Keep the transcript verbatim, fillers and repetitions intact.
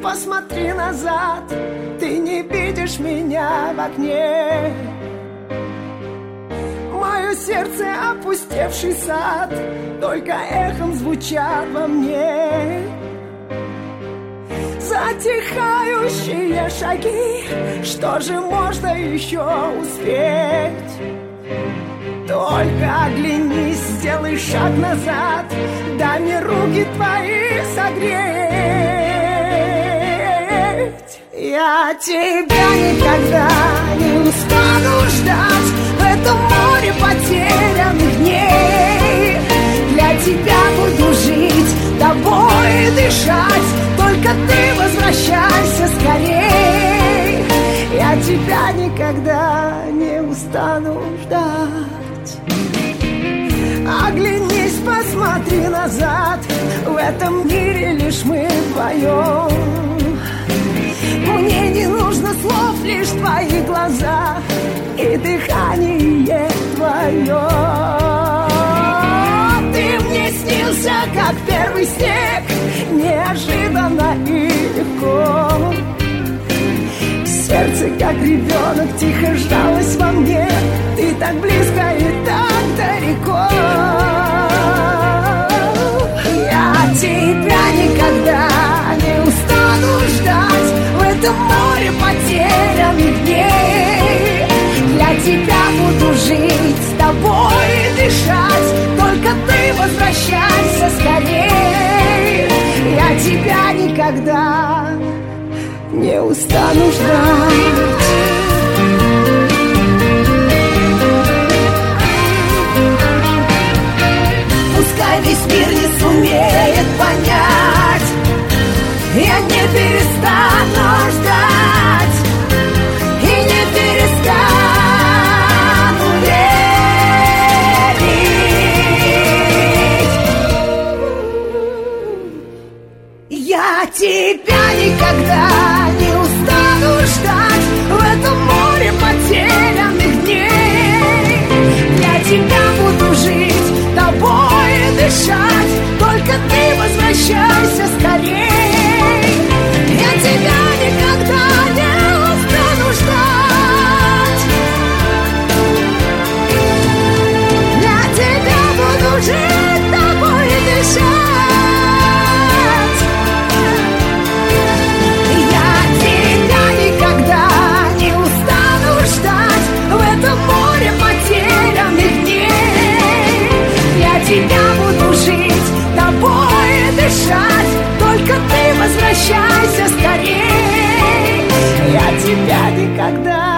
посмотри назад, ты не видишь меня в окне. Мое сердце опустевший сад, только эхом звучат во мне. Затихающие шаги, что же можно еще успеть? Только оглянись, сделай шаг назад, дай мне руки твои согреть. Я тебя никогда не устану ждать в этом море потерянных дней. Для тебя буду жить, тобой дышать, только ты возвращайся скорей. Я тебя никогда не устану ждать. Оглянись, посмотри назад, в этом мире лишь мы вдвоем. Мне не нужно слов, лишь твои глаза и дыхание твое. Ты мне снился, как первый снег, неожиданно и легко. Сердце, как ребенок, тихо сжалось во мне. Ты так близко и так далеко. Я тебя никогда не устану ждать в этом море потерянных дней. Для тебя буду жить, с тобой дышать, только ты возвращайся скорей. Я тебя никогда не устану ждать. Пускай весь мир не сумеет понять, я не перестану ждать и не перестану верить. Я тебя никогда не устану ждать в этом море потерянных дней. Для тебя буду жить, тобой дышать, только ты возвращайся скорей. Я тебя никогда не устану ждать. Для тебя буду жить, тобой дышать. Я тебя никогда не устану ждать в этом море потерянных дней. Я тебя буду жить, тобой дышать, только ты возвращайся скорей. Я тебя никогда